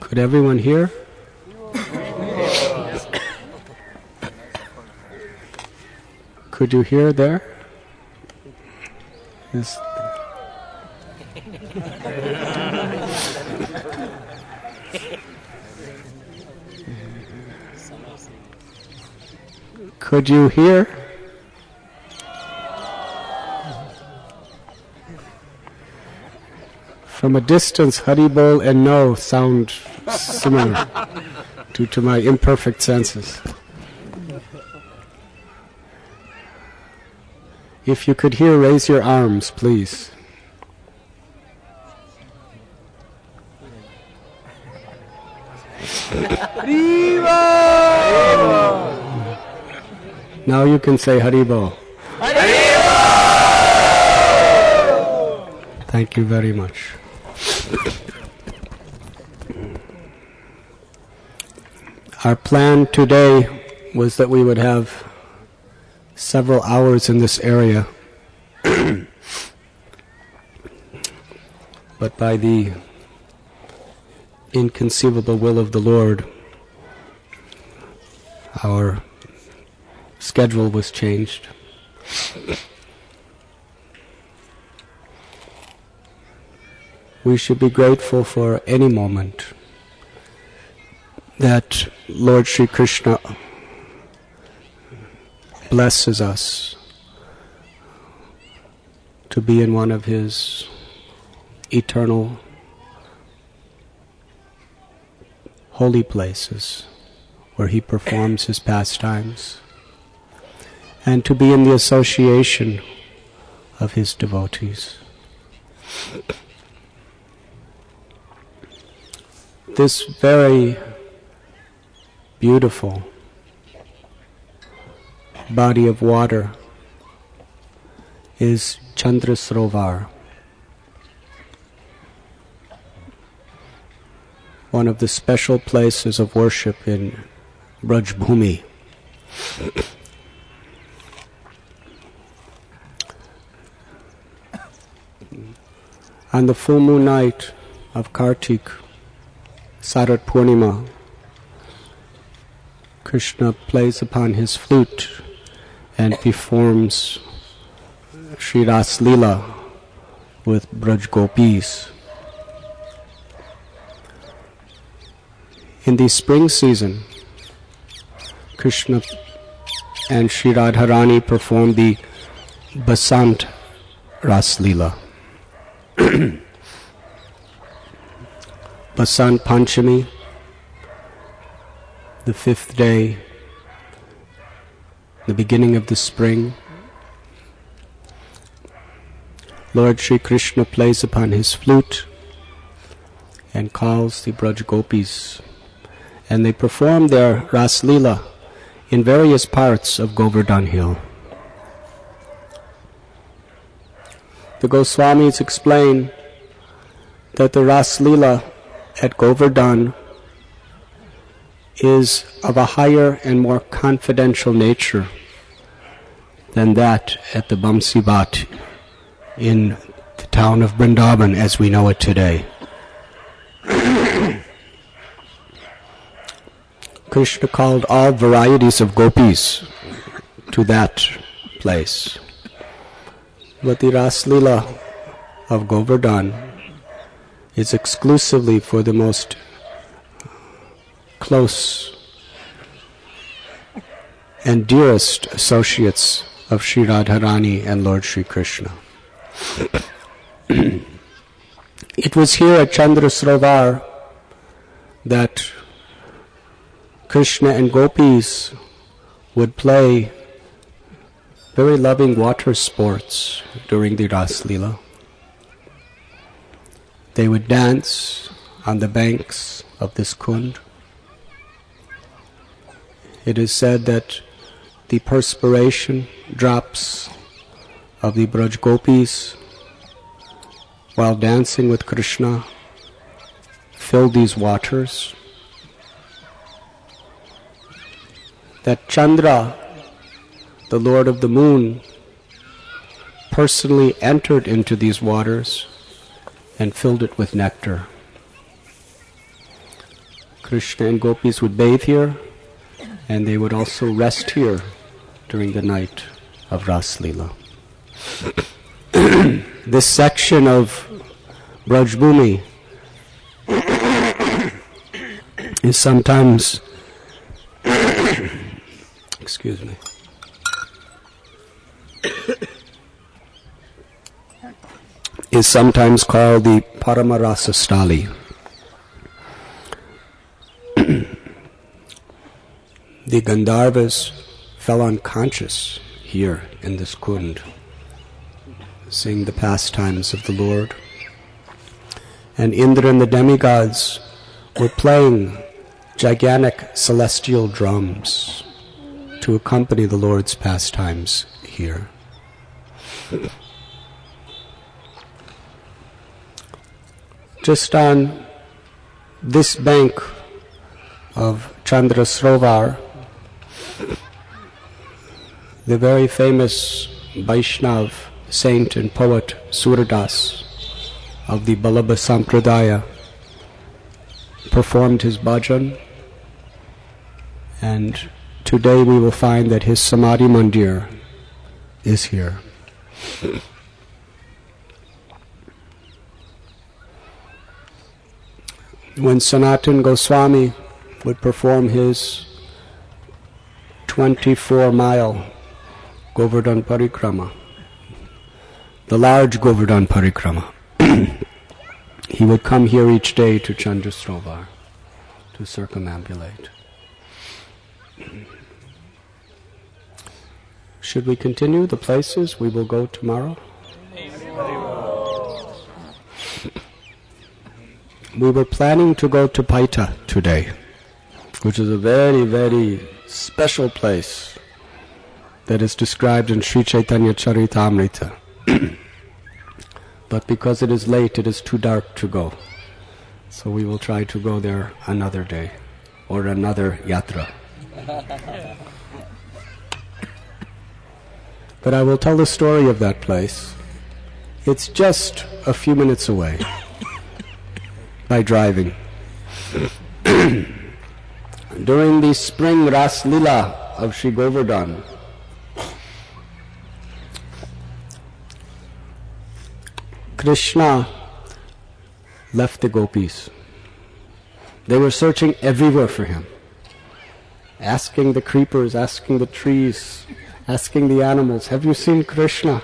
Could everyone hear? Could you hear there? Yes. Could you hear? From a distance, Haribol and no sound similar due to my imperfect senses. If you could hear, raise your arms, please. Now you can say Haribol. Thank you very much. Our plan today was that we would have several hours in this area, but by the inconceivable will of the Lord, our schedule was changed. We should be grateful for any moment that Lord Sri Krishna blesses us to be in one of His eternal holy places where He performs His pastimes, and to be in the association of His devotees. This very beautiful body of water is Chandra Sarovar, one of the special places of worship in Braj Bhumi. On the full moon night of Kartik, Sarat Purnima, Krishna plays upon his flute and performs Shri Ras Leela with Braj Gopis. In the spring season, Krishna and Shri Radharani perform the Basant Ras Leela. Basant Panchami, the 5th day, the beginning of the spring, Lord Sri Krishna plays upon his flute and calls the Braj Gopis, and they perform their Ras Leela in various parts of Govardhan Hill. The Goswamis explain that the Ras Leela at Govardhan is of a higher and more confidential nature than that at the Bamsi Bhat in the town of Vrindavan as we know it today. Krishna called all varieties of gopis to that place. But the Ras Leela of Govardhan is exclusively for the most close and dearest associates of Sri Radharani and Lord Sri Krishna. It was here at Chandra Sarovar that Krishna and gopis would play very loving water sports during the Ras Leela. They would dance on the banks of this kund. It is said that the perspiration drops of the Braj Gopis while dancing with Krishna filled these waters. That Chandra, the Lord of the Moon, personally entered into these waters and filled it with nectar. Krishna and gopis would bathe here, and they would also rest here during the night of Ras Leela. This section of Braj Bhumi is sometimes excuse me, is sometimes called the Paramarasa Stali. The Gandharvas fell unconscious here in this kund, seeing the pastimes of the Lord. And Indra and the demigods were playing gigantic celestial drums to accompany the Lord's pastimes here. Just on this bank of Chandra Srovar, the very famous Vaishnav saint and poet Suradas of the Balabha Sampradaya performed his bhajan, and today we will find that his Samadhi Mandir is here. When Sanatan Goswami would perform his 24-mile Govardhan Parikrama, the large Govardhan Parikrama, he would come here each day to Chandrasrovar to circumambulate. Should we continue the places we will go tomorrow? We were planning to go to Paita today, which is a very, very special place that is described in Sri Chaitanya Charitamrita. But because it is late, it is too dark to go. So we will try to go there another day, or another yatra. But I will tell the story of that place. It's just a few minutes away by driving. During the spring Ras Leela of Sri Govardhan, Krishna left the gopis. They were searching everywhere for him, asking the creepers, asking the trees, asking the animals, "Have you seen Krishna?"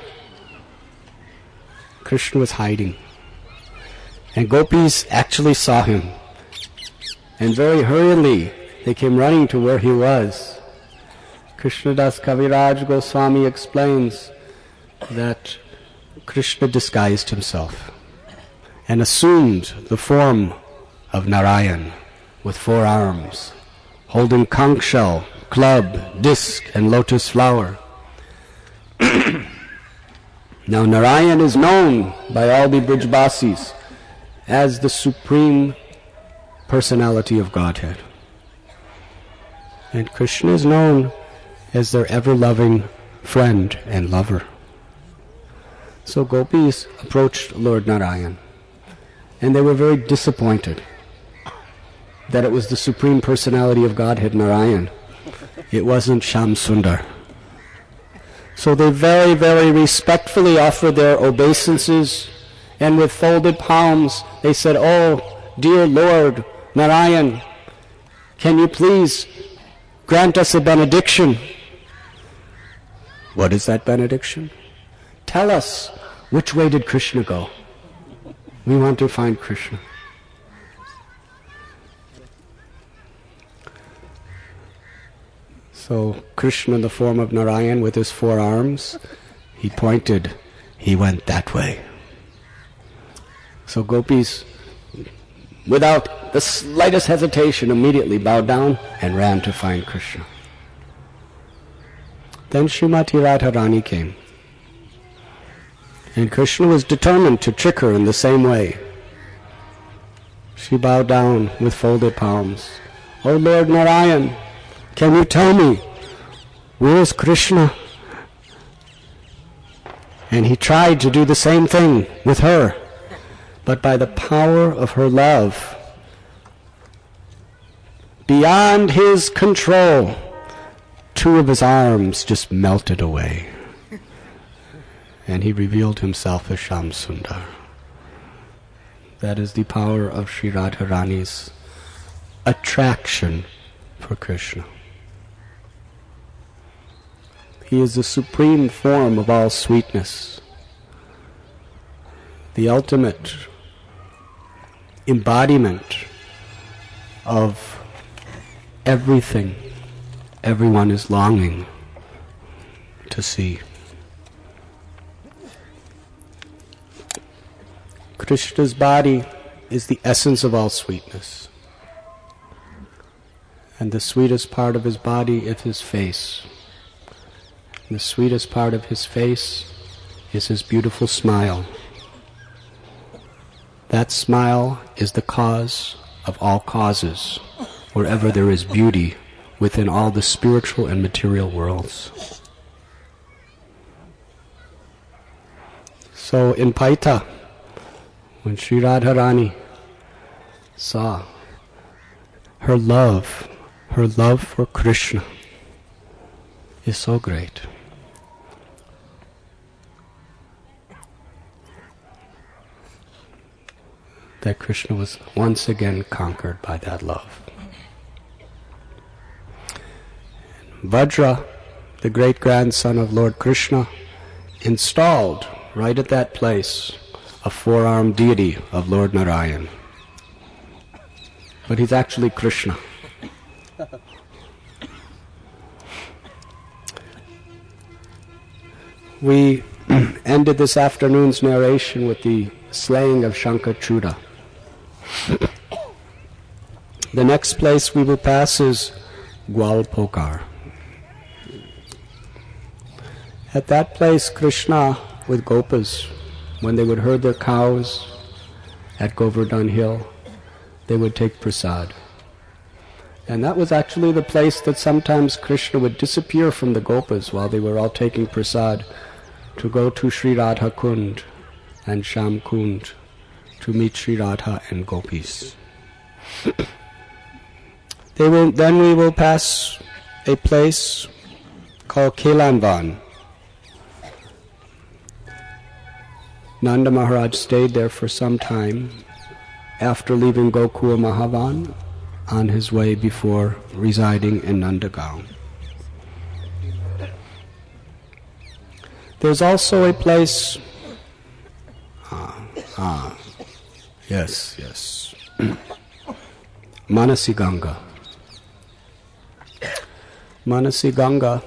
Krishna was hiding. And gopis actually saw him. And very hurriedly, they came running to where he was. Krishnadas Kaviraj Goswami explains that Krishna disguised himself and assumed the form of Narayan with 4 arms, holding conch shell, club, disc, and lotus flower. Now Narayan is known by all the Brijbasis as the Supreme Personality of Godhead. And Krishna is known as their ever-loving friend and lover. So gopis approached Lord Narayan, and they were very disappointed that it was the Supreme Personality of Godhead, Narayan. It wasn't Sham Sundar. So they very, very respectfully offered their obeisances, and with folded palms they said, "Oh, dear Lord Narayan, can you please grant us a benediction?" What is that benediction? Tell us, which way did Krishna go? We want to find Krishna. So Krishna in the form of Narayan with his 4 arms, he pointed, he went that way. So gopis, without the slightest hesitation, immediately bowed down and ran to find Krishna. Then Srimati Radharani came. And Krishna was determined to trick her in the same way. She bowed down with folded palms. "Oh Lord Narayan, can you tell me, where is Krishna?" And he tried to do the same thing with her. But by the power of her love, beyond his control, two of his arms just melted away. And he revealed himself as Shamsundar. That is the power of Sri Radharani's attraction for Krishna. He is the supreme form of all sweetness, the ultimate embodiment of everything everyone is longing to see. Krishna's body is the essence of all sweetness. And the sweetest part of his body is his face. And the sweetest part of his face is his beautiful smile. That smile is the cause of all causes, wherever there is beauty within all the spiritual and material worlds. So in Paita, when Sri Radharani saw her love for Krishna is so great. That Krishna was once again conquered by that love. Vajra, the great-grandson of Lord Krishna, installed right at that place a four-armed deity of Lord Narayan. But he's actually Krishna. We ended this afternoon's narration with the slaying of Shankachuda. The next place we will pass is Gwalpokar. At that place, Krishna with Gopas, when they would herd their cows at Govardhan Hill, they would take prasad. And that was actually the place that sometimes Krishna would disappear from the Gopas while they were all taking prasad to go to Sri Radha Kund and Sham Kund to meet Sri Radha and Gopis. Then we will pass a place called Kelanvan. Nanda Maharaj stayed there for some time after leaving Gokul Mahavan on his way before residing in Nandagaon. There's also a place, yes, Manasi Ganga. Manasi Ganga,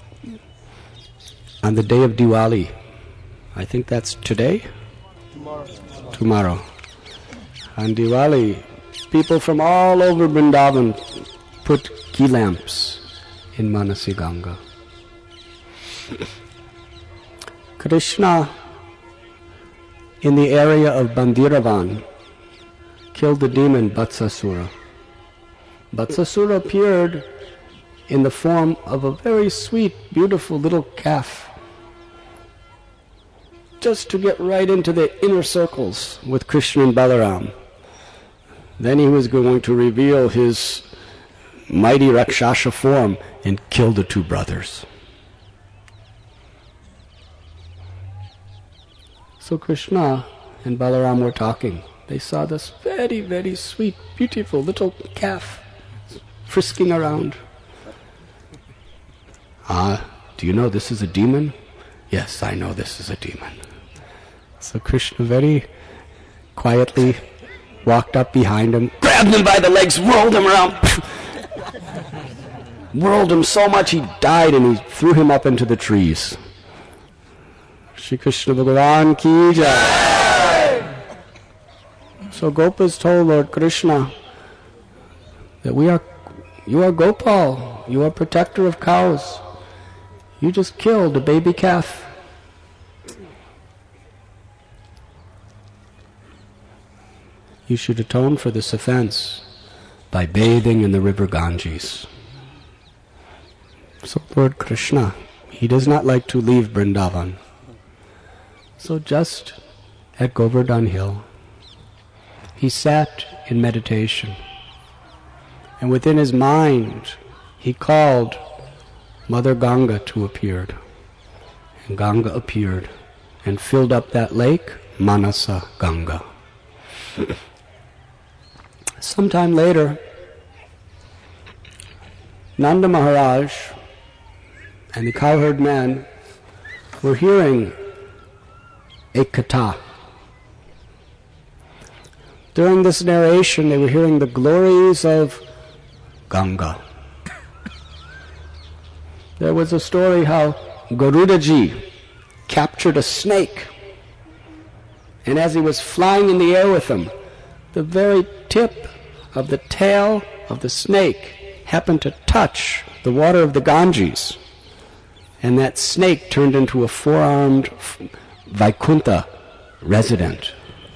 on the day of Diwali, I think that's today? Tomorrow. On Diwali, people from all over Vrindavan put ghee lamps in Manasi Ganga. Krishna, in the area of Bandiravan, killed the demon Vatsasura. Vatsasura appeared in the form of a very sweet, beautiful little calf, just to get right into the inner circles with Krishna and Balaram. Then he was going to reveal his mighty Rakshasa form and kill the two brothers. So Krishna and Balaram were talking. They saw this very, very sweet, beautiful little calf frisking around. Do you know this is a demon? Yes, I know this is a demon. So Krishna very quietly walked up behind him, grabbed him by the legs, whirled him around, whirled him so much he died, and he threw him up into the trees. Shri Krishna Bhagavan ki jai. So Gopas told Lord Krishna that you are Gopal, you are protector of cows. You just killed a baby calf. You should atone for this offense by bathing in the river Ganges. So Lord Krishna, he does not like to leave Vrindavan. So just at Govardhan Hill, he sat in meditation And within his mind, he called Mother Ganga to appear. And Ganga appeared and filled up that lake, Manasa Ganga. Sometime later, Nanda Maharaj and the cowherd man were hearing a katha. During this narration, they were hearing the glories of Ganga. There was a story how Garudaji captured a snake, and as he was flying in the air with him, the very tip of the tail of the snake happened to touch the water of the Ganges, and that snake turned into a four-armed Vaikuntha resident.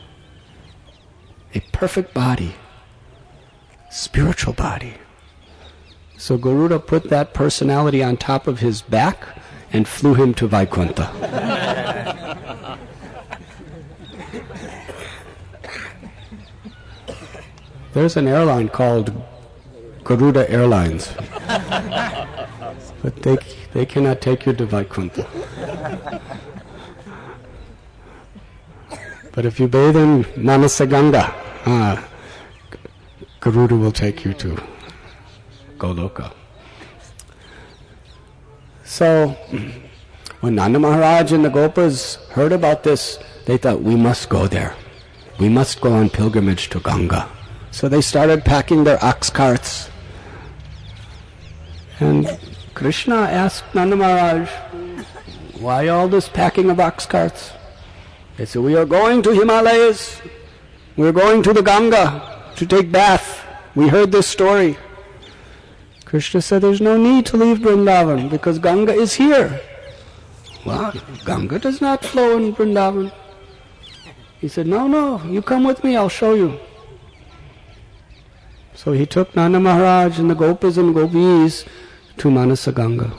A perfect body, spiritual body. So Garuda put that personality on top of his back and flew him to Vaikuntha. There's an airline called Garuda Airlines, but they cannot take you to Vaikuntha. But if you bathe in Manasa Ganga, Garuda will take you to Goloka. So, when Nanda Maharaj and the Gopas heard about this, they thought, we must go there. We must go on pilgrimage to Ganga. So they started packing their ox carts. And Krishna asked Nanda Maharaj, why all this packing of ox carts? They said, we are going to Himalayas. We are going to the Ganga to take bath. We heard this story. Krishna said, there's no need to leave Vrindavan because Ganga is here. Well, Ganga does not flow in Vrindavan. He said, no, you come with me, I'll show you. So he took Nanda Maharaj and the Gopas and Gopis to Manasa Ganga.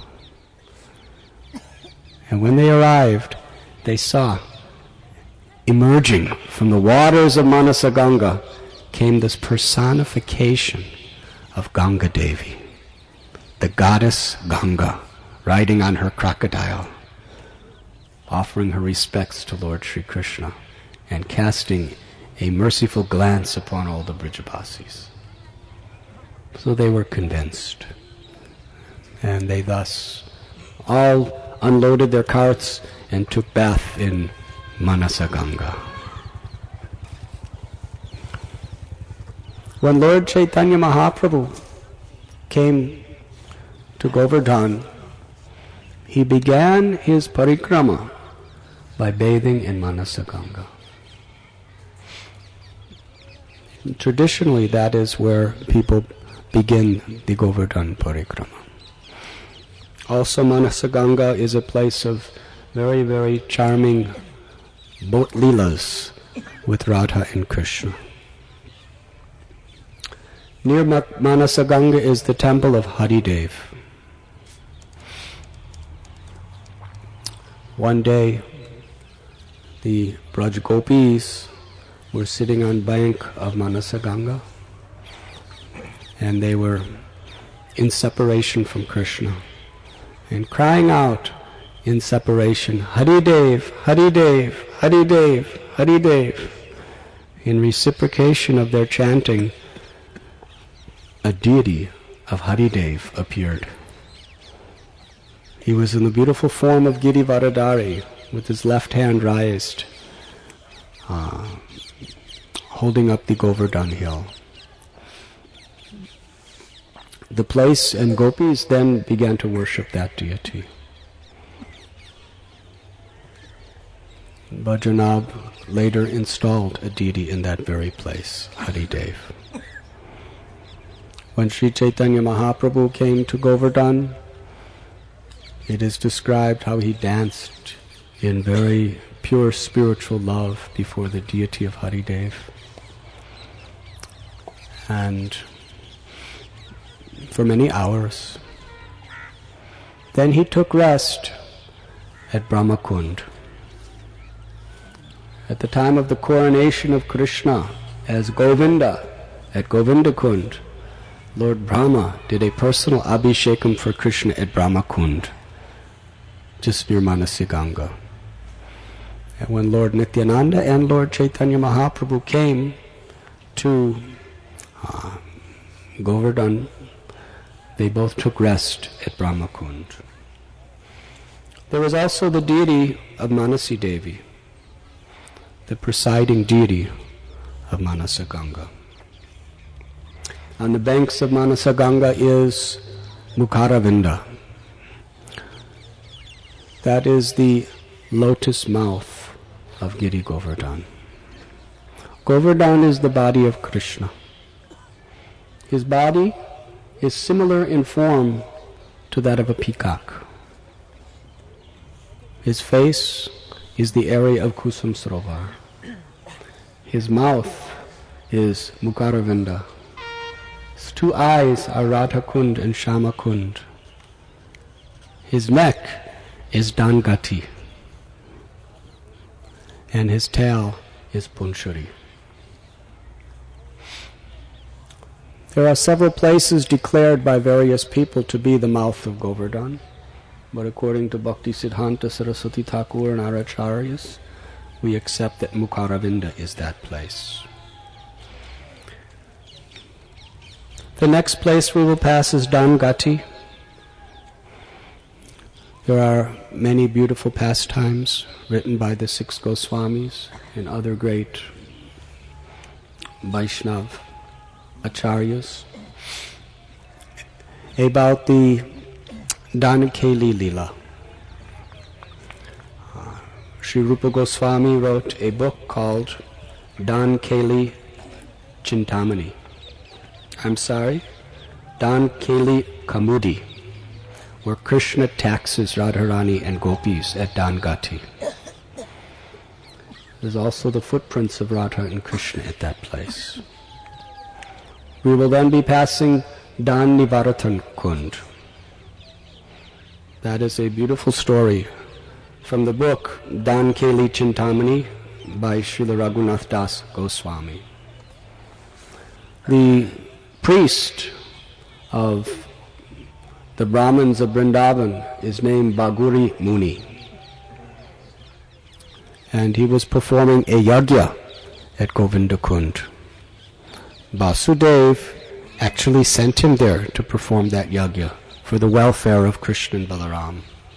And when they arrived, they saw, emerging from the waters of Manasa Ganga, came this personification of Ganga Devi, the goddess Ganga, riding on her crocodile, offering her respects to Lord Sri Krishna and casting a merciful glance upon all the Brijabasis. So they were convinced, and they thus all unloaded their carts and took bath in Manasa Ganga. When Lord Chaitanya Mahaprabhu came to Govardhan, he began his parikrama by bathing in Manasa Ganga. Traditionally, that is where people begin the Govardhan parikrama. Also, Manasa Ganga is a place of very, very charming boat leelas with Radha and Krishna. Near Manasa Ganga is the temple of Haridev. One day, the Braj Gopis were sitting on bank of Manasa Ganga, and they were in separation from Krishna and crying out in separation, Haridev, Haridev, Haridev, Haridev. In reciprocation of their chanting, a deity of Haridev appeared. He was in the beautiful form of Girivaradari, with his left hand raised, holding up the Govardhan hill. The place and gopis then began to worship that deity. Bhajanab later installed a deity in that very place, Haridev. When Sri Chaitanya Mahaprabhu came to Govardhan, it is described how he danced in very pure spiritual love before the deity of Haridev. And for many hours. Then he took rest at Brahmakund. At the time of the coronation of Krishna as Govinda at Govindakund, Lord Brahma did a personal abhishekam for Krishna at Brahma Kund, just near Manasiganga. And when Lord Nityananda and Lord Chaitanya Mahaprabhu came to Govardhan, they both took rest at Brahma Kund. There was also the deity of Manasi Devi, the presiding deity of Manasaganga. On the banks of Manasaganga is Mukharavinda. That is the lotus mouth of Giri Govardhan. Govardhan is the body of Krishna. His body is similar in form to that of a peacock. His face is the area of Kusum Sarovar. His mouth is Mukharavinda. His two eyes are Radha Kund and Shama Kund. His neck is Dangati. And his tail is Punchuri. There are several places declared by various people to be the mouth of Govardhan, but according to Bhakti Siddhanta Saraswati Thakur and our acharyas, we accept that Mukharavinda is that place. The next place we will pass is Dangati. There are many beautiful pastimes written by the six Goswamis and other great Vaishnav acharyas about the Dankeli Lila. Sri Rupa Goswami wrote a book called Dankeli Chintamani. Dankeli Kamudi, where Krishna taxes Radharani and gopis at Dangati. There's also the footprints of Radha and Krishna at that place. We will then be passing Dan Nivaratan Kund. That is a beautiful story from the book Dankeli Chintamani by Srila Raghunath Das Goswami. The priest of the Brahmins of Vrindavan is named Baguri Muni. And he was performing a yagya at Govinda Kund. Vasudev actually sent him there to perform that yagya for the welfare of Krishna and Balaram.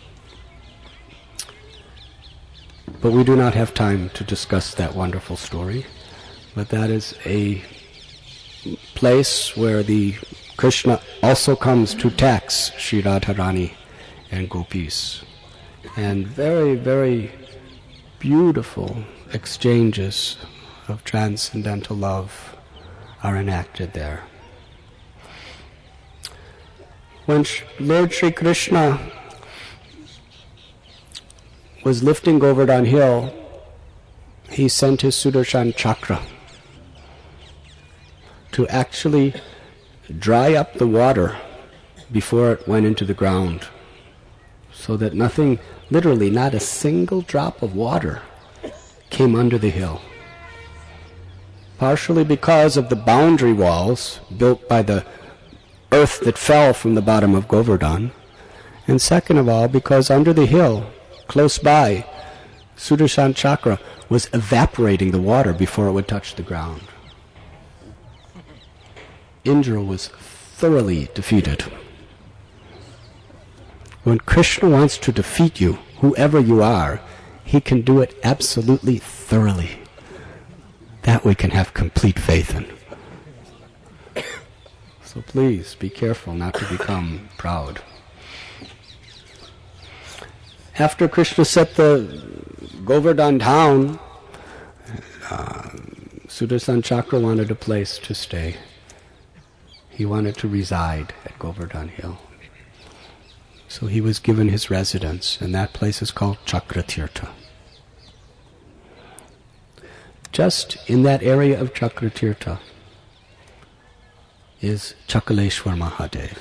But we do not have time to discuss that wonderful story. But that is a place where the Krishna also comes to tax Sri Radharani and gopis. And very, very beautiful exchanges of transcendental love are enacted there. When Lord Sri Krishna was lifting Govardhan Hill, he sent his Sudarshan Chakra to actually dry up the water before it went into the ground, so that nothing, literally not a single drop of water, came under the hill. Partially because of the boundary walls built by the earth that fell from the bottom of Govardhan, and second of all because under the hill, close by, Sudarshan Chakra was evaporating the water before it would touch the ground. Indra was thoroughly defeated. When Krishna wants to defeat you, whoever you are, he can do it absolutely thoroughly. That we can have complete faith in. So please be careful not to become proud. After Krishna set the Govardhan down, Sudarshan Chakra wanted a place to stay. He wanted to reside at Govardhan Hill. So he was given his residence, and that place is called Chakratirtha. Just in that area of Chakratirtha is Chakaleshwar Mahadev.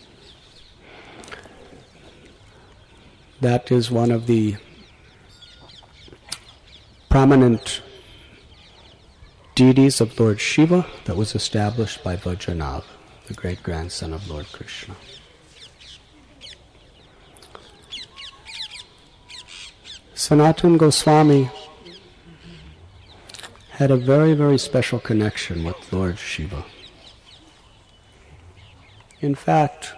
That is one of the prominent deities of Lord Shiva that was established by Vajranath. the great grandson of Lord Krishna. Sanatana Goswami had a very, very special connection with Lord Shiva. In fact,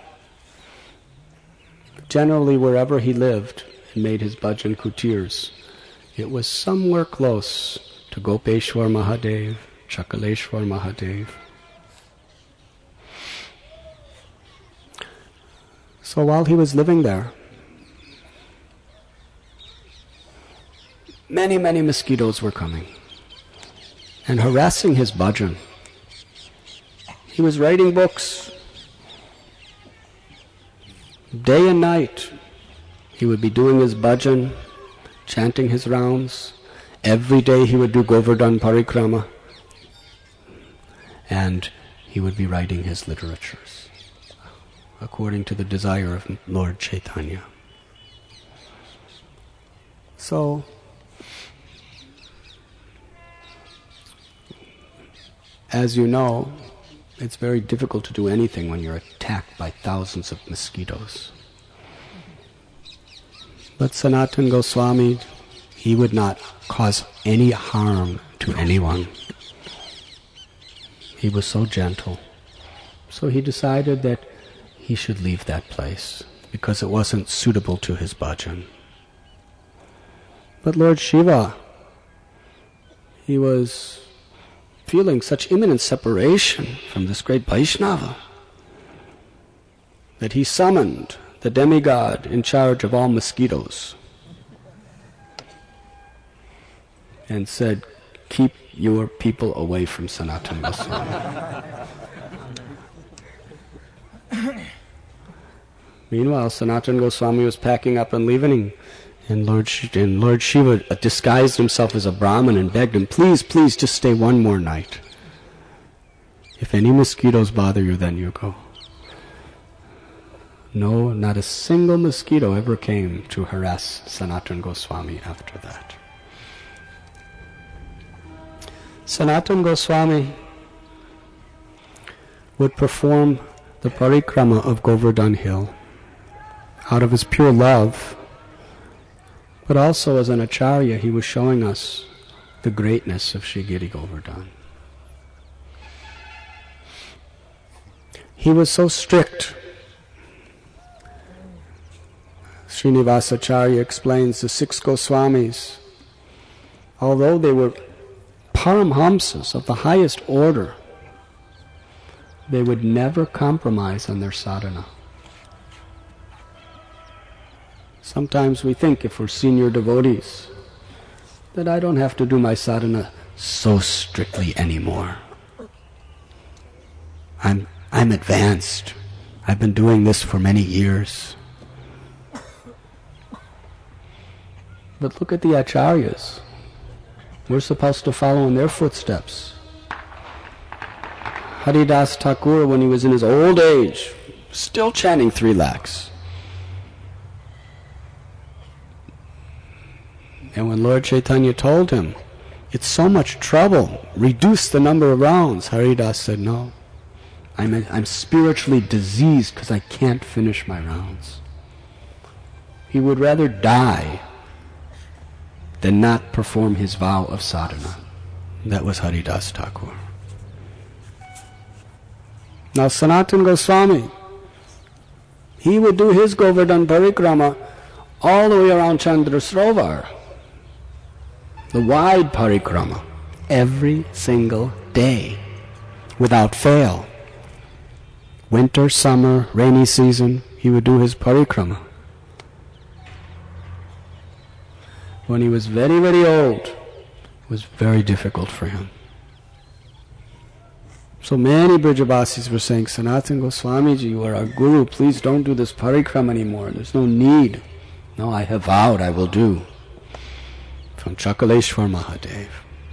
generally wherever he lived and made his bhajan kutirs, it was somewhere close to Gopeshwar Mahadev, Chakaleshwar Mahadev. So while he was living there, many, many mosquitoes were coming and harassing his bhajan. He was writing books day and night. He would be doing his bhajan, chanting his rounds. Every day he would do Govardhan Parikrama, and he would be writing his literatures according to the desire of Lord Chaitanya. So, as you know, it's very difficult to do anything when you're attacked by thousands of mosquitoes. But Sanatana Goswami, he would not cause any harm to anyone. He was so gentle. So he decided that he should leave that place because it wasn't suitable to his bhajan. But Lord Shiva, he was feeling such imminent separation from this great Vaishnava that he summoned the demigod in charge of all mosquitoes and said, "Keep your people away from Sanatana Goswami." Meanwhile, Sanatana Goswami was packing up and leaving, and Lord Shiva disguised himself as a Brahmin and begged him, "Please, please, just stay one more night. If any mosquitoes bother you, then you go." No, not a single mosquito ever came to harass Sanatana Goswami after that. Sanatana Goswami would perform the parikrama of Govardhan Hill out of his pure love, but also as an acharya he was showing us the greatness of Shri Giri Govardhan. He was so strict. Srinivasacharya explains the 6 Goswamis, although they were Paramhamsas of the highest order, they would never compromise on their sadhana. Sometimes we think, if we're senior devotees, that I don't have to do my sadhana so strictly anymore. I'm advanced. I've been doing this for many years. But look at the acharyas. We're supposed to follow in their footsteps. Haridas Thakur, when he was in his old age, still chanting 3 lakhs. And when Lord Chaitanya told him, "It's so much trouble, reduce the number of rounds," Haridas said, "No, I'm spiritually diseased because I can't finish my rounds." He would rather die than not perform his vow of sadhana. That was Haridas Thakur. Now Sanatana Goswami, he would do his Govardhan Parikrama all the way around Chandrasrovar, the wide Parikrama, every single day, without fail. Winter, summer, rainy season, he would do his Parikrama. When he was very, very old, it was very difficult for him. So many Brajavasis were saying, "Sanatana Goswamiji, you are our guru, please don't do this parikrama anymore, there's no need." "No, I have vowed I will do." From Chakaleshwar Mahadev.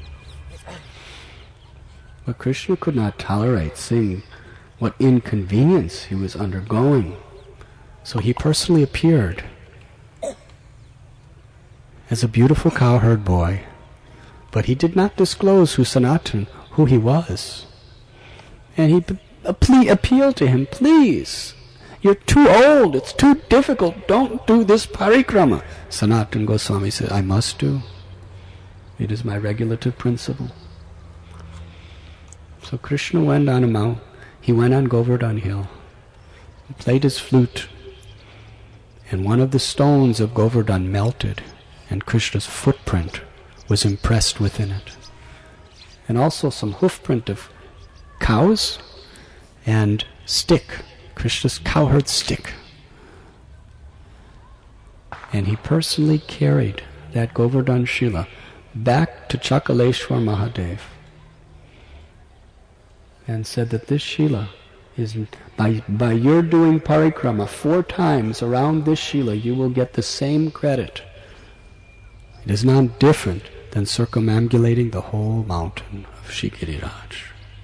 But Krishna could not tolerate seeing what inconvenience he was undergoing. So he personally appeared as a beautiful cowherd boy, but he did not disclose who he was. And he appeal to him, please. You're too old. It's too difficult. Don't do this parikrama. Sanatana Goswami said, I must do. It is my regulative principle. So Krishna went on a mount. He went on Govardhan Hill. He played his flute. And one of the stones of Govardhan melted, and Krishna's footprint was impressed within it. And also some hoofprint of cows and stick, Krishna's cowherd stick. And he personally carried that Govardhan Shila back to Chakaleshwar Mahadev and said that this Shila is, by your doing parikrama 4 times around this Shila, you will get the same credit. It is not different than circumambulating the whole mountain of Shigiriraj.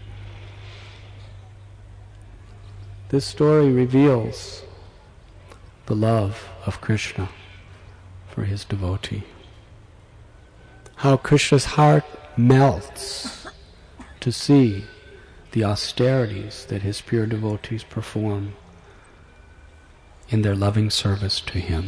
This story reveals the love of Krishna for his devotee. How Krishna's heart melts to see the austerities that his pure devotees perform in their loving service to him.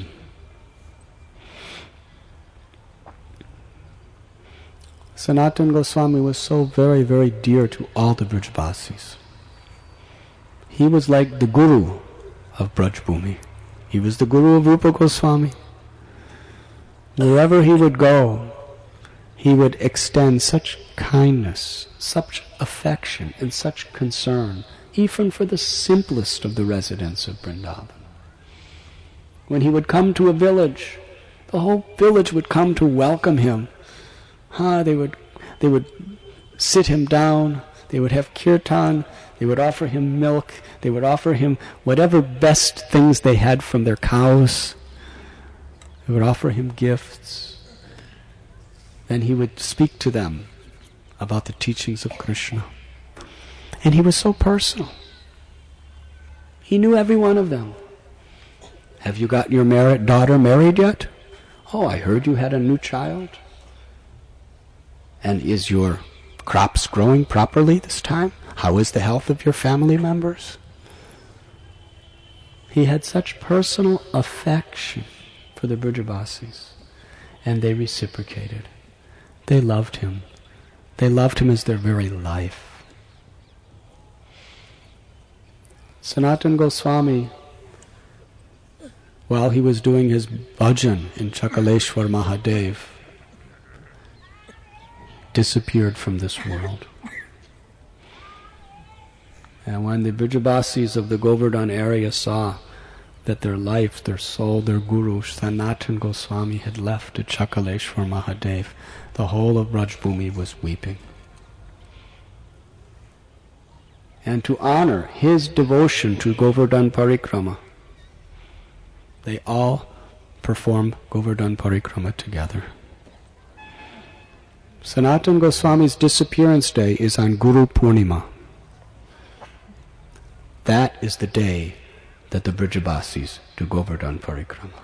Sanatana Goswami was so very, very dear to all the Brajbasis. He was like the guru of Braj Bhumi. He was the guru of Rupa Goswami. Wherever he would go, he would extend such kindness, such affection, and such concern, even for the simplest of the residents of Vrindavan. When he would come to a village, the whole village would come to welcome him. They would sit him down, they would have kirtan, they would offer him milk, they would offer him whatever best things they had from their cows. They would offer him gifts. Then he would speak to them about the teachings of Krishna. And he was so personal. He knew every one of them. Have you got your daughter married yet? Oh, I heard you had a new child. And is your crops growing properly this time? How is the health of your family members? He had such personal affection for the Brajavasis, and they reciprocated. They loved him. They loved him as their very life. Sanatana Goswami, while he was doing his bhajan in Chakaleshwar Mahadev, disappeared from this world. And when the Brajavasis of the Govardhan area saw that their life, their soul, their guru, Sanatana Goswami, had left to Chakaleshwar Mahadev, the whole of Braj Bhumi was weeping. And to honor his devotion to Govardhan Parikrama, they all performed Govardhan Parikrama together. Sanatana Goswami's disappearance day is on Guru Purnima. That is the day that the Brajavasis do Govardhan Parikrama.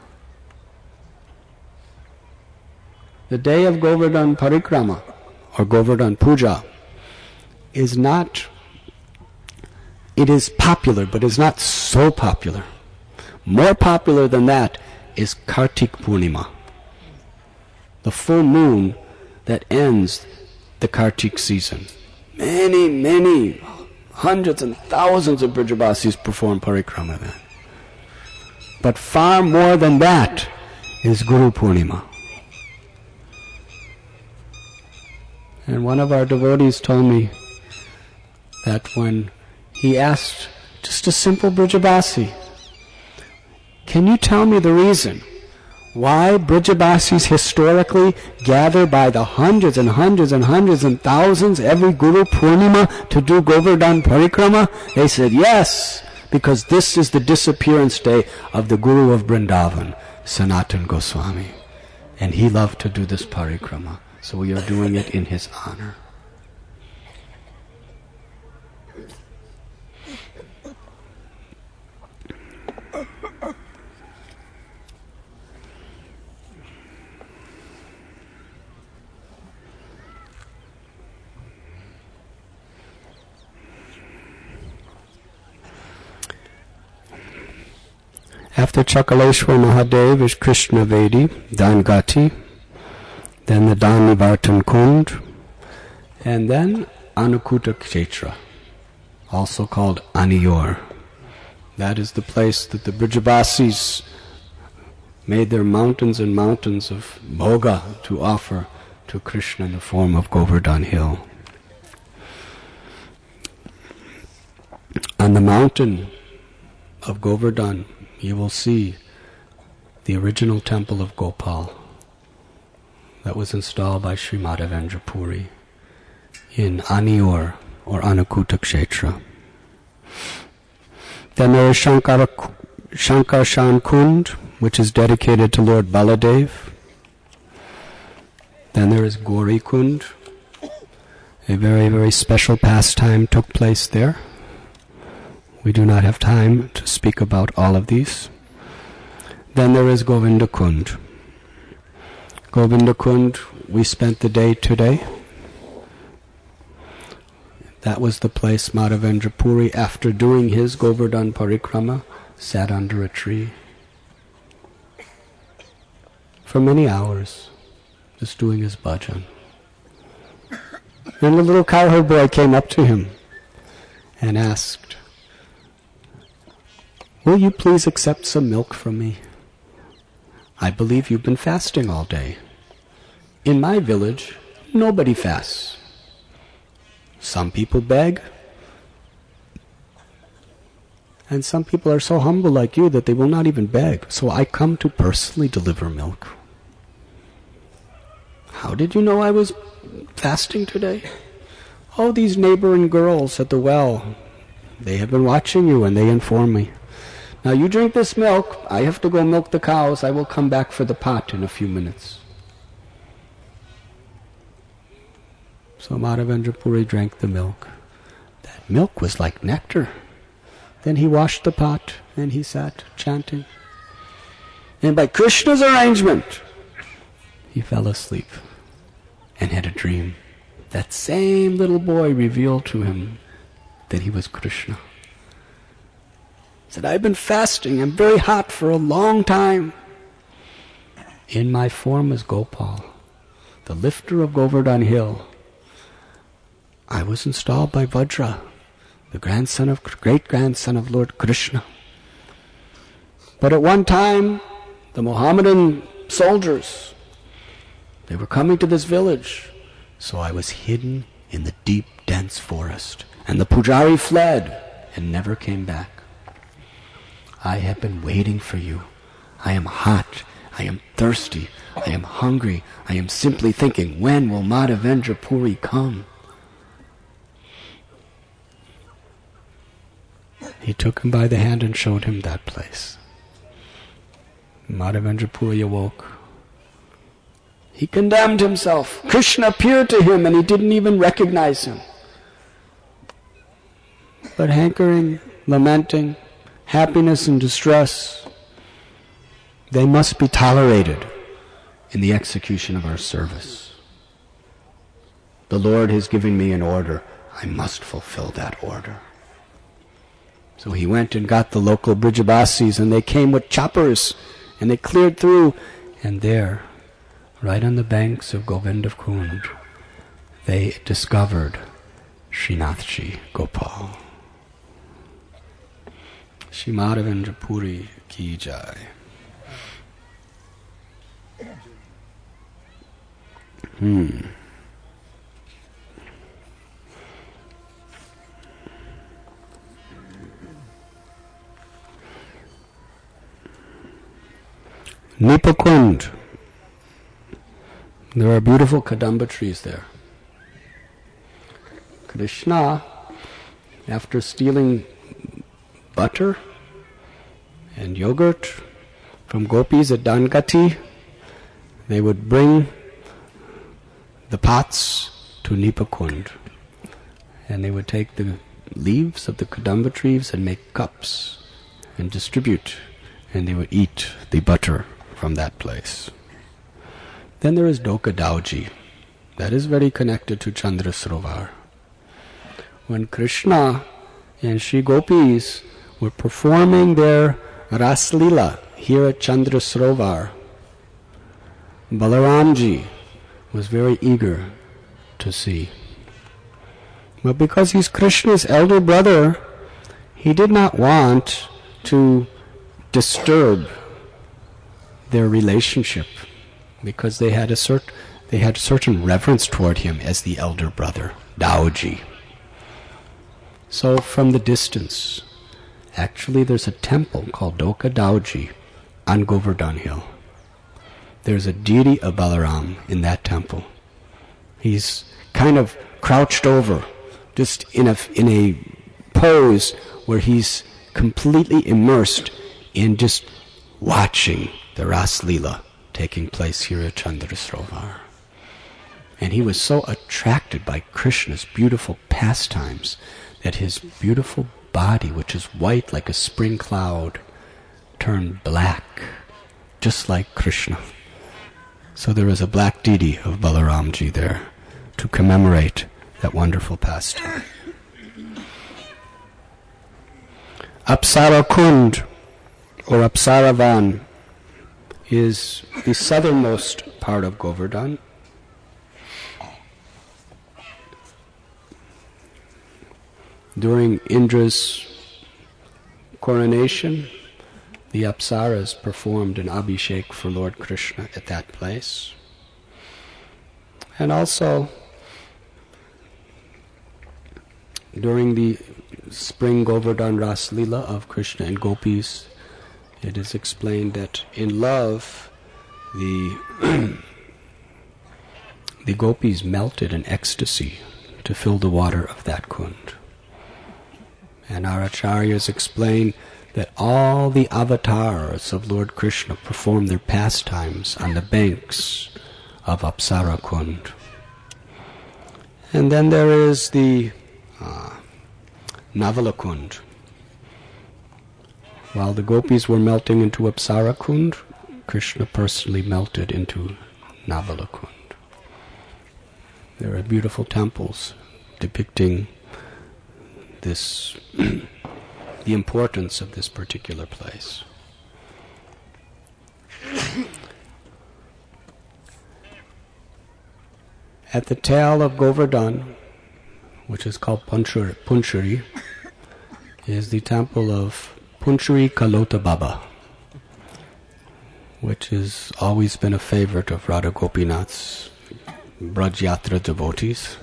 The day of Govardhan Parikrama, or Govardhan Puja, is not, it is popular, but is not so popular. More popular than that is Kartik Purnima, the full moon that ends the Kartik season. Many, hundreds and thousands of Brajavasis perform parikrama then. But far more than that is Guru Purnima. And one of our devotees told me that when he asked just a simple Brajavasi, can you tell me the reason why Brajavasis historically gather by the hundreds and hundreds and hundreds and thousands every Guru Purnima to do Govardhan Parikrama? They said, yes, because this is the disappearance day of the Guru of Vrindavan, Sanatana Goswami. And he loved to do this parikrama, so we are doing it in his honor. After Chakaleshwar Mahadev is Krishna Vedi, Dangati, then the Danivartan Kund, and then Anukuta Kshetra, also called Aniyor. That is the place that the Brijavasis made their mountains and mountains of bhoga to offer to Krishna in the form of Govardhan Hill. On the mountain of Govardhan, you will see the original temple of Gopal that was installed by Sri Madhavendra Puri in Aniyor or Anukuta Kshetra. Then there is Shankarshan Kund, which is dedicated to Lord Baladev. Then there is Gauri Kund. A very, very special pastime took place there. We do not have time to speak about all of these. Then there is Govinda Kund. Govinda Kund, we spent the day today. That was the place Madhavendra Puri, after doing his Govardhan Parikrama, sat under a tree for many hours, just doing his bhajan. And the little cowherd boy came up to him and asked, "Will you please accept some milk from me? I believe you've been fasting all day. In my village, nobody fasts. Some people beg, and some people are so humble like you that they will not even beg. So I come to personally deliver milk." "How did you know I was fasting today?" "Oh, these neighboring girls at the well, they have been watching you and they inform me. Now you drink this milk, I have to go milk the cows, I will come back for the pot in a few minutes." So Madhavendra Puri drank the milk. That milk was like nectar. Then he washed the pot and he sat chanting. And by Krishna's arrangement, he fell asleep and had a dream. That same little boy revealed to him that he was Krishna. He said, "I've been fasting, I'm very hot for a long time. In my form as Gopal, the lifter of Govardhan Hill, I was installed by Vajra, the great-grandson of Lord Krishna. But at one time, the Mohammedan soldiers, they were coming to this village, so I was hidden in the deep, dense forest, and the pujari fled and never came back. I have been waiting for you. I am hot, I am thirsty, I am hungry, I am simply thinking, when will Madhavendra Puri come?" He took him by the hand and showed him that place. Madhavendra Puri awoke. He condemned himself. Krishna appeared to him and he didn't even recognize him. But hankering, lamenting, happiness and distress, they must be tolerated in the execution of our service. The Lord has given me an order. I must fulfill that order. So he went and got the local Brijavasis, and they came with choppers, and they cleared through. And there, right on the banks of Govinda Kund, they discovered Srinathji Gopal. Shri Madhavendra Puri ki jai. Nipakund. There are beautiful kadamba trees there. Krishna, after stealing butter and yogurt from gopis at Dangati, they would bring the pots to Nipakund, and they would take the leaves of the kadamba trees and make cups and distribute, and they would eat the butter from that place. Then there is Doka Dauji. That is very connected to Chandrasarovar. When Krishna and Shri Gopis were performing their Raslila here at Chandrasarovar, Balaramji was very eager to see. But because he's Krishna's elder brother, he did not want to disturb their relationship, because they had certain reverence toward him as the elder brother, Daoji. So from the distance, actually there's a temple called Doka Daoji on Govardhan Hill. There's a deity of Balaram in that temple. He's kind of crouched over, just in a pose where he's completely immersed in just watching the Raslila taking place here at Chandrasarovar. And he was so attracted by Krishna's beautiful pastimes that his beautiful body, which is white like a spring cloud, turned black, just like Krishna. So there is a black deity of Balaramji there to commemorate that wonderful pastime. Apsara Kund, or Apsaravan, is the southernmost part of Govardhan. During Indra's coronation, the Apsaras performed an Abhishek for Lord Krishna at that place. And also, during the spring Govardhan Raslila of Krishna and Gopis, it is explained that in love, the Gopis melted in ecstasy to fill the water of that kund. And our acharyas explain that all the avatars of Lord Krishna performed their pastimes on the banks of Apsara Kund. And then there is the Navala Kund. While the gopis were melting into Apsara Kund, Krishna personally melted into Navala Kund. There are beautiful temples depicting this, the importance of this particular place. At the tail of Govardhan, which is called Punchari, is the temple of Punchari Kalota Baba, which has always been a favorite of Radha Gopinath's Braj Yatra devotees.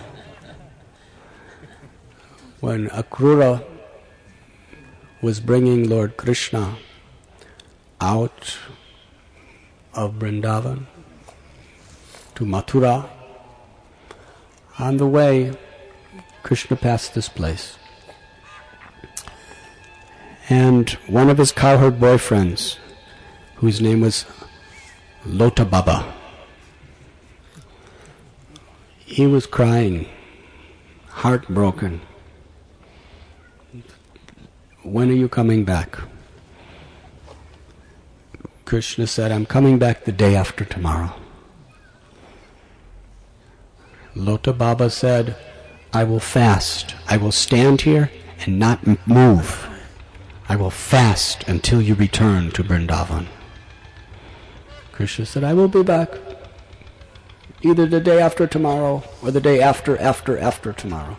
When Akrura was bringing Lord Krishna out of Vrindavan to Mathura, on the way, Krishna passed this place. And one of his cowherd boyfriends, whose name was Lota Baba, he was crying, heartbroken. When are you coming back? Krishna said, I'm coming back the day after tomorrow. Lota Baba said, I will fast. I will stand here and not move. I will fast until you return to Vrindavan. Krishna said, I will be back. Either the day after tomorrow or the day after tomorrow.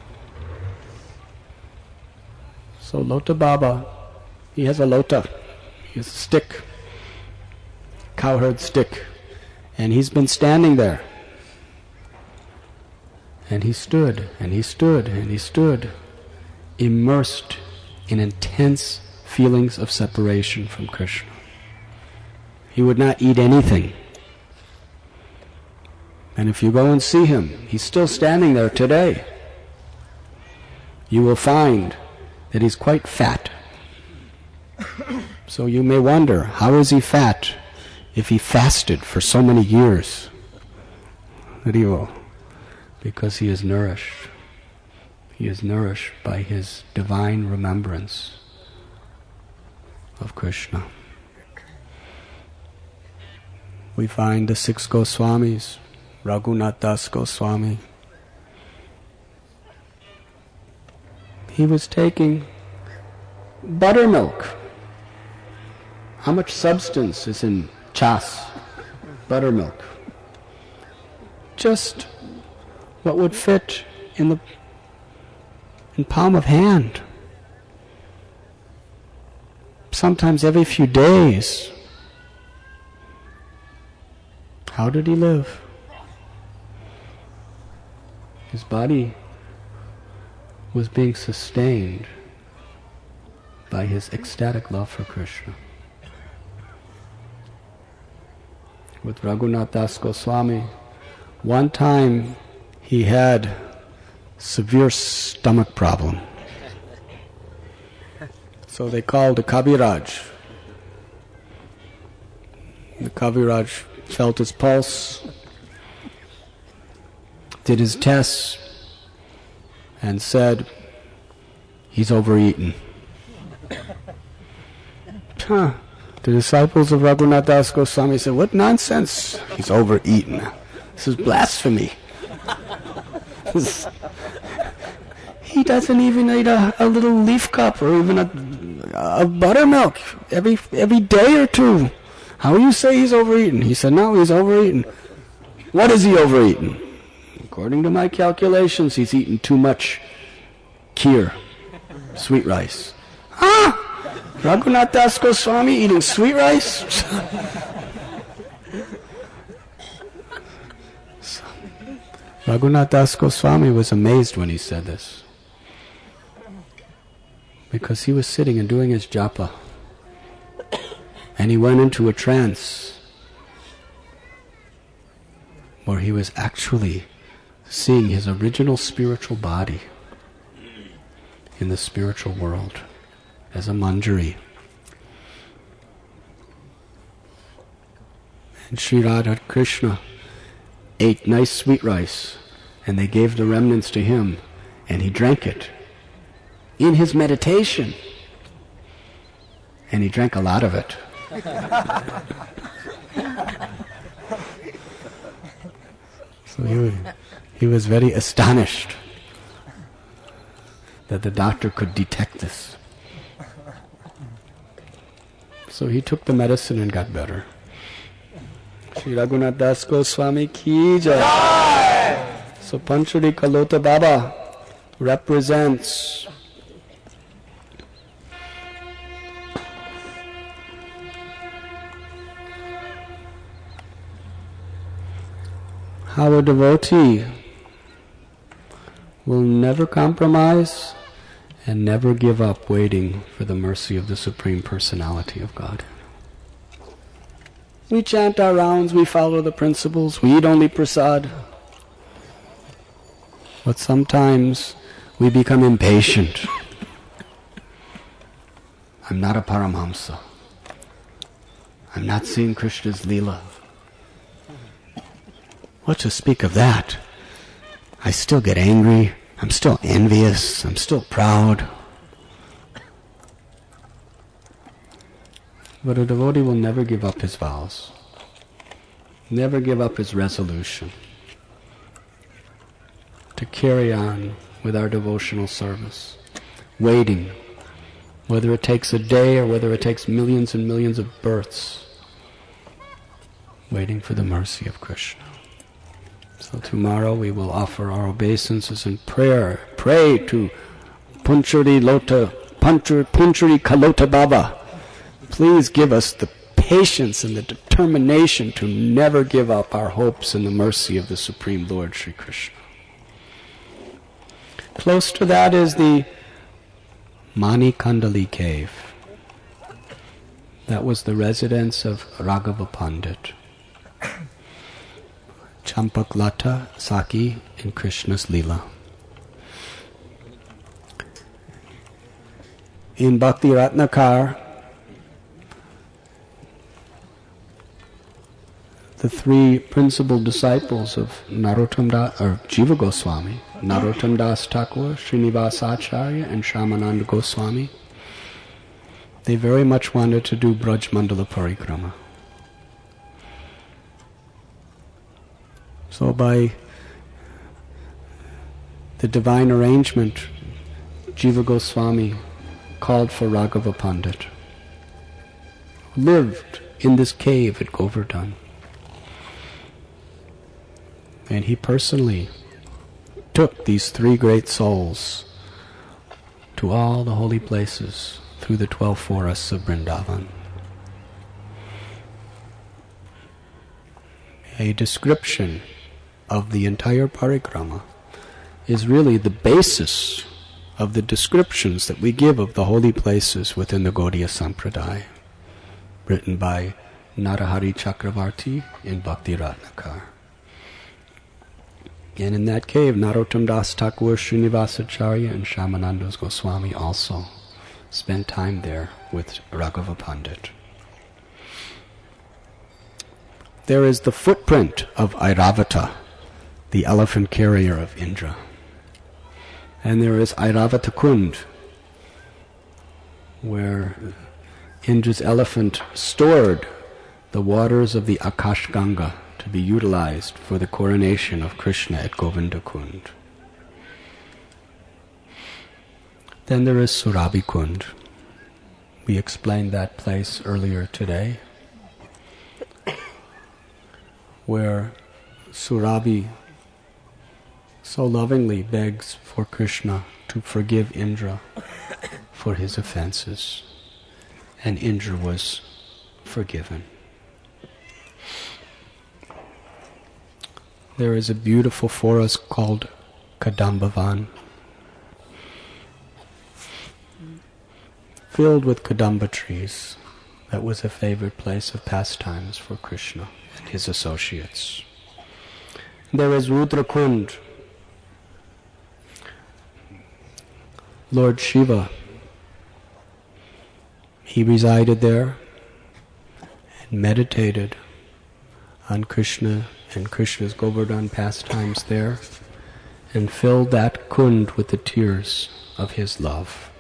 So Lota Baba, he has a lota. He has a stick, cowherd stick. And he's been standing there. And he stood, and he stood, and he stood, immersed in intense feelings of separation from Krishna. He would not eat anything. And if you go and see him, he's still standing there today. You will find that he's quite fat. So you may wonder, how is he fat if he fasted for so many years? Because he is nourished. He is nourished by his divine remembrance of Krishna. We find the 6 Goswamis, Raghunath Das Goswami. He was taking buttermilk How much substance is in chas, buttermilk? Just what would fit in palm of hand. Sometimes every few days. How did he live? His body was being sustained by his ecstatic love for Krishna. With Raghunath Das Goswami, one time he had severe stomach problem. So they called the Kaviraj. The Kaviraj felt his pulse, did his tests, and said, he's overeaten. The disciples of Raghunath Das Goswami said, what nonsense? He's overeaten. This is blasphemy. He doesn't even eat a little leaf cup or even a buttermilk every day or two. How you say he's overeaten? He said, no, he's overeaten. What is he overeaten? According to my calculations, he's eaten too much kheer, sweet rice. Raghunath Das Goswami eating sweet rice? Raghunath Das Goswami was amazed when he said this, because he was sitting and doing his japa, and he went into a trance where he was actually seeing his original spiritual body in the spiritual world as a manjari. And Sri Radha Krishna ate nice sweet rice, and they gave the remnants to him, and he drank it in his meditation. And he drank a lot of it. So he was very astonished that the doctor could detect this. So he took the medicine and got better. Shri Raghunath Das Goswami ki jai. So Panchari Kalota Baba represents how a devotee will never compromise and never give up waiting for the mercy of the Supreme Personality of God. We chant our rounds, we follow the principles, we eat only prasad. But sometimes we become impatient. I'm not a Paramhamsa. I'm not seeing Krishna's Leela. What to speak of that? I still get angry. I'm still envious. I'm still proud. But a devotee will never give up his vows. Never give up his resolution to carry on with our devotional service. Waiting, whether it takes a day or whether it takes millions and millions of births. Waiting for the mercy of Krishna. So tomorrow we will offer our obeisances and prayer. Pray to Punchari Kalota Baba. Please give us the patience and the determination to never give up our hopes in the mercy of the Supreme Lord Sri Krishna. Close to that is the Manikandali cave. That was the residence of Raghava Pandit. Champak Lata, Saki, and Krishna's Leela. In Bhakti Ratnakar, the three principal disciples of Narottam Das, or Jiva Goswami, Narottam Das Thakur, Srinivasa Acharya, and Shyamananda Goswami, they very much wanted to do Braj Mandala Parikrama. So by the divine arrangement, Jiva Goswami called for Raghava Pandit, lived in this cave at Govardhan. And he personally took these 3 great souls to all the holy places through the 12 forests of Vrindavan. A description of the entire parikrama is really the basis of the descriptions that we give of the holy places within the Gaudiya Sampradaya, written by Narahari Chakravarti in Bhakti Ratnakar. And in that cave, Narottam Das Thakur, Srinivasacharya, and Shyamananda Goswami also spent time there with Raghava Pandit. There is the footprint of Airavata, the elephant carrier of Indra. And there is Airavata Kund, where Indra's elephant stored the waters of the Akash Ganga to be utilized for the coronation of Krishna at Govinda Kund. Then there is Surabhi Kund. We explained that place earlier today, where Surabhi so lovingly begs for Krishna to forgive Indra for his offenses, and Indra was forgiven. There is a beautiful forest called Kadambavan, filled with Kadamba trees. That was a favorite place of pastimes for Krishna and his associates. There is Rudrakund. Lord Shiva, he resided there and meditated on Krishna and Krishna's Govardhan pastimes there, and filled that kund with the tears of his love.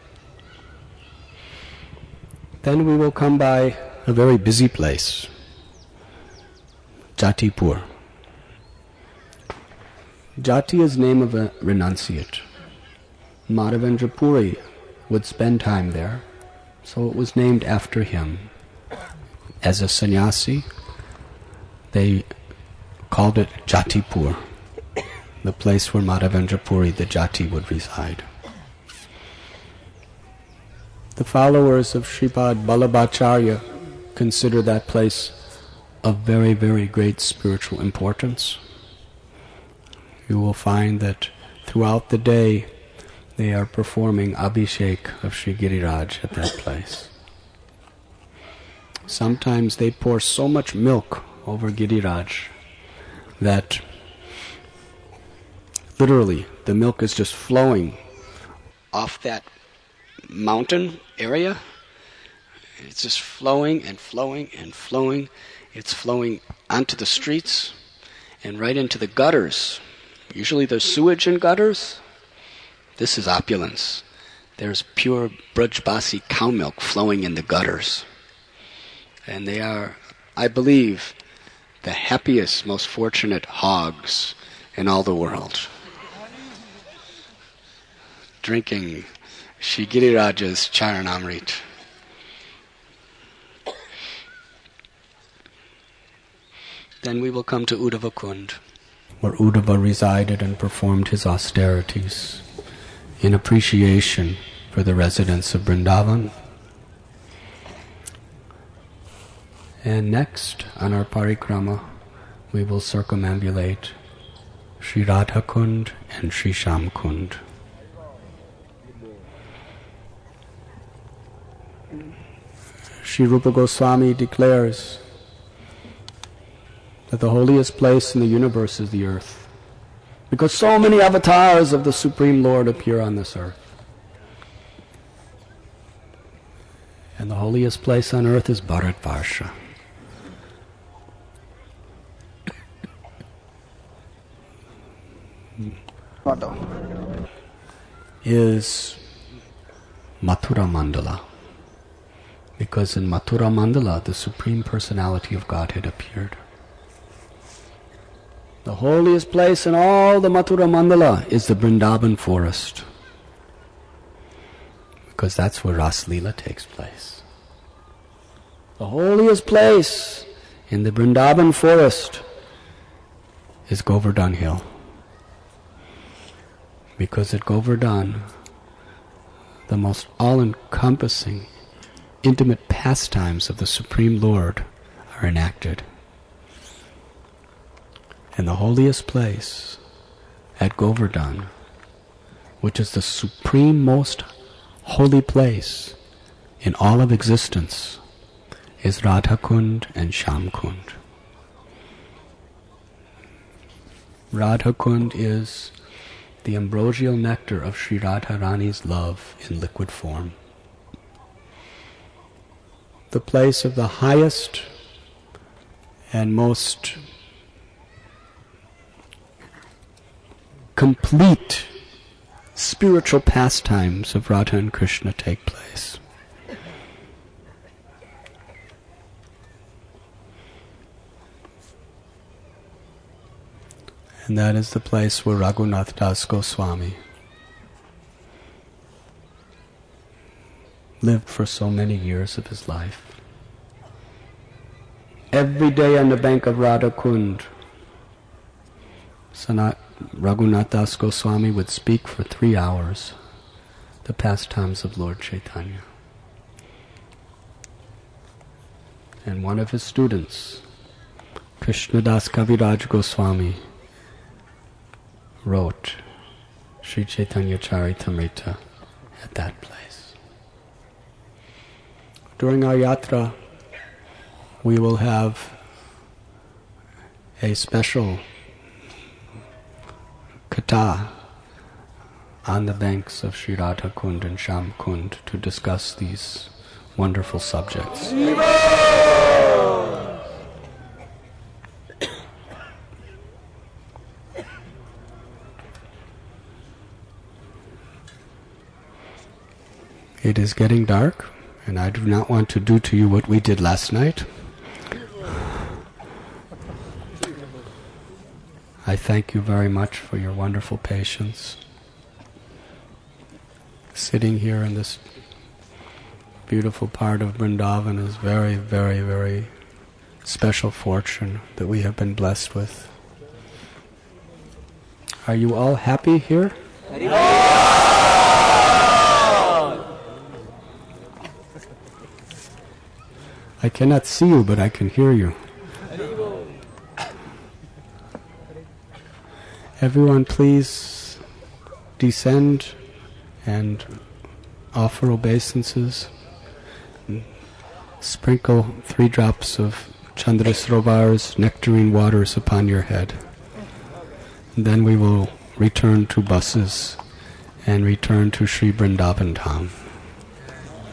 Then we will come by a very busy place, Jatipur. Jati is name of a renunciate. Madhavendra Puri would spend time there, so it was named after him. As a sannyasi, they called it Jatipur, the place where Madhavendra Puri, the Jati, would reside. The followers of Shripad Vallabhacharya consider that place of very, very great spiritual importance. You will find that throughout the day they are performing Abhishek of Sri Giriraj at that place. Sometimes they pour so much milk over Giriraj that literally the milk is just flowing off that mountain area. It's just flowing and flowing and flowing. It's flowing onto the streets and right into the gutters. Usually there's sewage in gutters. This is opulence. There's pure Brajbasi cow milk flowing in the gutters. And they are, I believe, the happiest, most fortunate hogs in all the world. Drinking Shri Giriraja's Charanamrit. Then we will come to Uddhava Kund, where Uddhava resided and performed his austerities in appreciation for the residents of Vrindavan. And next, on our parikrama, we will circumambulate Sri Radha Kund and Sri Sham Kund. Sri Rupa Goswami declares that the holiest place in the universe is the earth, because so many avatars of the Supreme Lord appear on this earth. And the holiest place on earth is Bharatvarsha. Is Mathura Mandala, because in Mathura Mandala the Supreme Personality of Godhead appeared. The holiest place in all the Mathura Mandala is the Vrindavan forest, because that's where Ras Leela takes place. The holiest place in the Vrindavan forest is Govardhan Hill. Because at Govardhan, the most all-encompassing, intimate pastimes of the Supreme Lord are enacted. And the holiest place at Govardhan, which is the supreme most holy place in all of existence, is Radha Kund and Sham Kund. Radha Kund is the ambrosial nectar of Sri Radharani's love in liquid form. The place of the highest and most complete spiritual pastimes of Radha and Krishna take place. And that is the place where Raghunath Das Goswami lived for so many years of his life. Every day on the bank of Radha Kund, Raghunath Das Goswami would speak for 3 hours the pastimes of Lord Chaitanya. And one of his students, Krishnadas Kaviraj Goswami, wrote Sri Chaitanya Charitamrita at that place. During our yatra, we will have a special katha on the banks of Sri Radha Kund and Sham Kund to discuss these wonderful subjects. It is getting dark, and I do not want to do to you what we did last night. I thank you very much for your wonderful patience. Sitting here in this beautiful part of Vrindavan is very, very, very special fortune that we have been blessed with. Are you all happy here? I cannot see you, but I can hear you. Everyone please descend and offer obeisances. Sprinkle 3 drops of Chandrasrovar's nectarine waters upon your head. And then we will return to buses and return to Sri Vrindavan Dham.